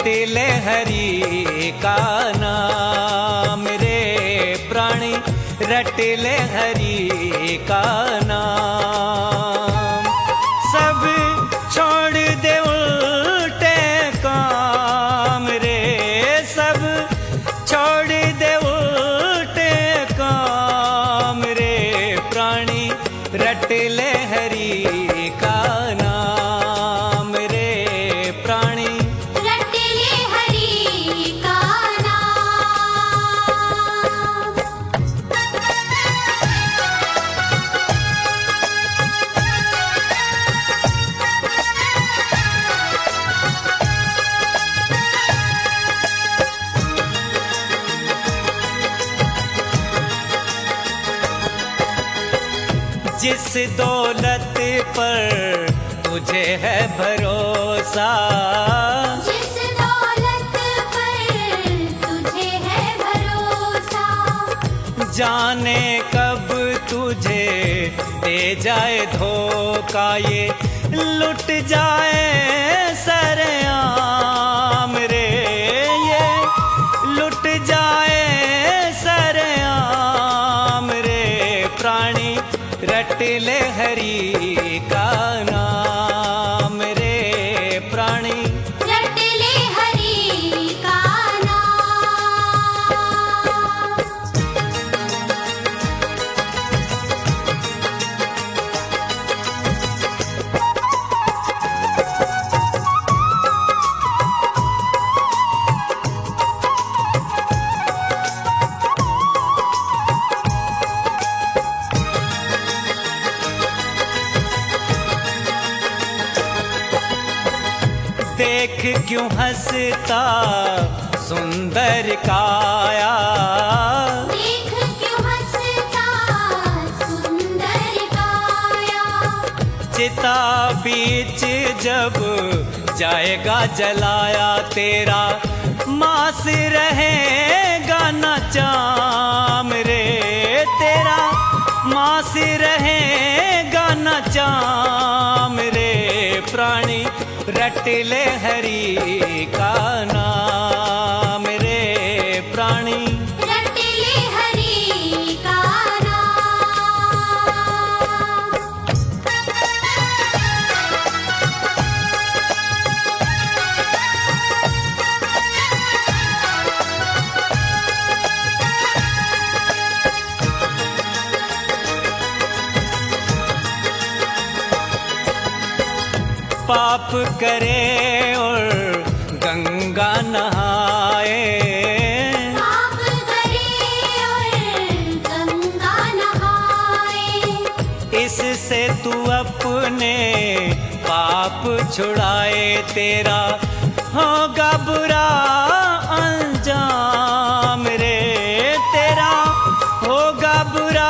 ले हरि का नाम रे प्राणी, रट ले हरि का नाम। सब छोड़ दे उल्टे काम रे, सब छोड़ दे उल्टे काम रे प्राणी, रट ले हरि का नाम रे प्राणी, रट ले हरि का नाम। जिस दौलत पर तुझे है भरोसा, जिस दौलत पर तुझे है भरोसा, जाने कब तुझे दे जाए धोखा, ये लुट जाए सरेआम रे, ये लुट जाए सरेआम रे प्राणी, रट ले हरि का नाम रे प्राणी, रट ले हरि का नाम। देख क्यों हंसता सुंदर काया, देख क्यों हंसता सुंदर काया, चिता बीच जब जाएगा जलाया, तेरा मांस रहेगा न चाम रे, तेरा मांस रहेगा न चाम रे प्राणी, रट ले हरि का नाम रे प्राणी, रट ले हरि का नाम। पाप करे और गंगा नहाए, पाप करे और गंगा नहाए, इससे तू अपने पाप छुड़ाए, तेरा होगा बुरा अंजाम रे, तेरा होगा बुरा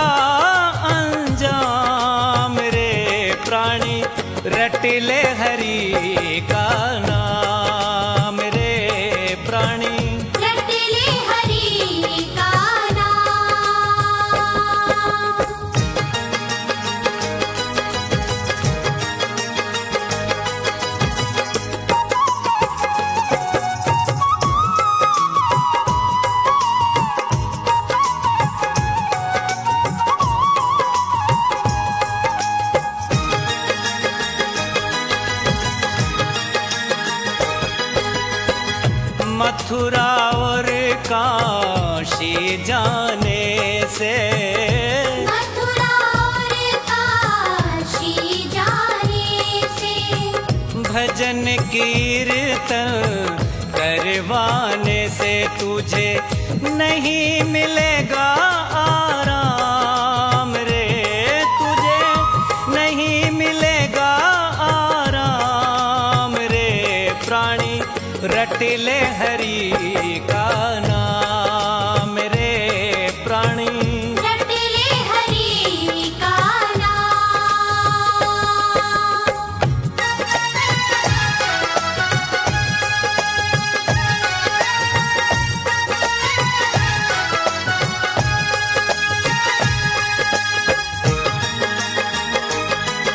अंजाम रे प्राणी, रट ले हरि का नाम रे प्राणी, रट ले हरि का नाम। मथुरा और काशी जाने से, मथुरा और काशी जाने से, भजन कीर्तन करवाने से तुझे नहीं मिलेगा आराम रे, तुझे नहीं मिलेगा आराम रे प्राणी, रट ले हरि का नाम रे प्राणी, रट ले हरि का नाम।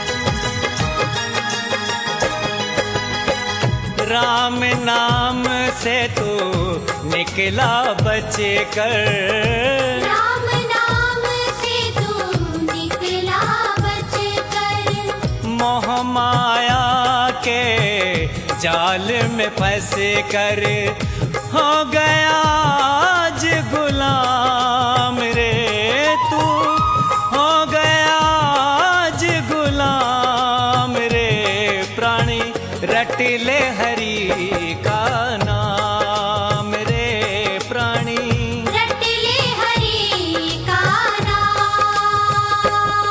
राम नाम से तू निकला बच कर, राम नाम से तू निकला बचकर। मोह माया के जाल में फंस कर हो गया आज गुलाम रे तू, हो गया आज गुलाम रे प्राणी। रट ले हरि का नाम रे प्राणी, रट ले हरि का नाम।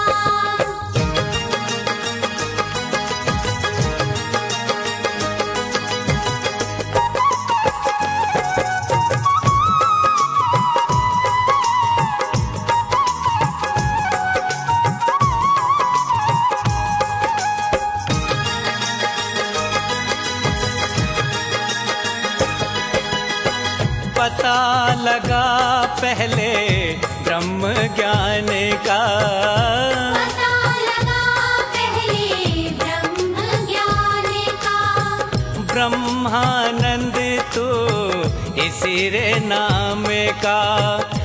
पता लगा पहले ब्रह्म ज्ञान का, पता लगा पहले ब्रह्म ज्ञान का। ब्रह्मानंद तू इसी रे नाम का।